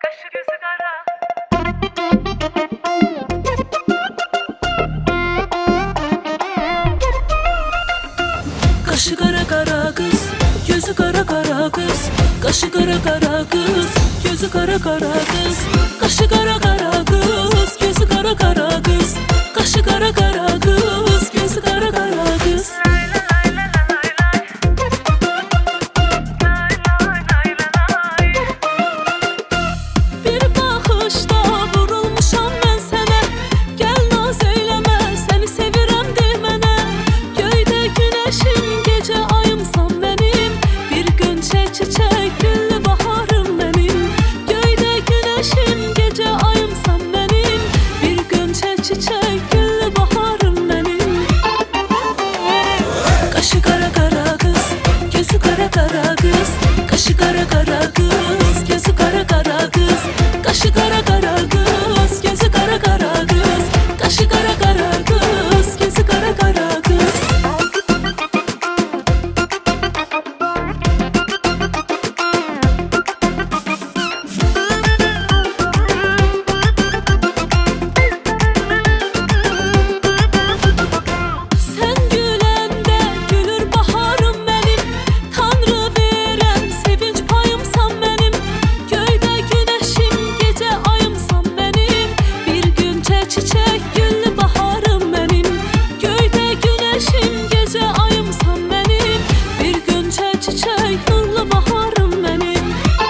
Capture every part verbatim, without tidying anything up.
Kaşı gözü kara. Kaşı kara kara kız, gözü kara kara kız. Kaşı kara kara kız, gözü kara kara kız. Kaşı kara kara kız, gözü kara kara kız. Kaşı kara kara kız, gözü kara kara kız. Bir bakışta vurulmuşam ben sənə. Gəl naz eyləmə, səni sevirəm demənə. Göydə günəşim, gecə ayımsan mənim. Bir gönçə çiçək, güllü baharım mənim. Göydə günəşim, gecə ayımsan mənim. Bir gönçə çiçək, güllü baharım mənim. Qaşı qara qara qız, gözü qara qara qız. Qaşı qara qara qız, gözü qara qara qız. Qaşı qara qara qız, gözü qara qara qız. Qaşı qara qara qız, gözü qara qara qız. Sən güləndə gülür baharım mənim. Tanrı verən sevinç payımsan mənim. Göydə günəşim, gecə ayımsan mənim. Bir gönçə çiçək, güllü baharım mənim. Göydə günəşim, gecə ayımsan mənim. Bir gönçə çiçək, nurlu baharım mənim.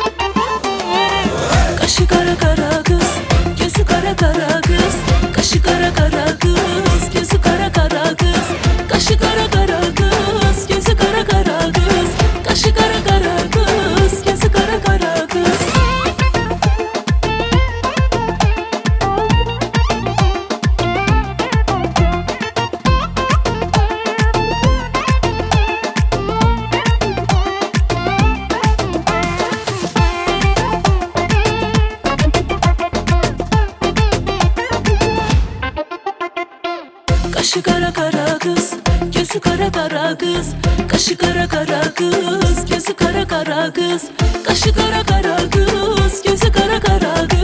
Qaşı qara qara qız, gözü qara qara qız. Qaşı qara qara qız, gözü qara qara qız. Qaşı qara qara qız, gözü qara qara qız. Qaşı qara qara qız, gözü qara qara qız. Qaşı qara qara qız, gözü qara qara qız. Qaşı qara qara qız, gözü qara qara qız. Qaşı qara qara qız, gözü qara qara qız.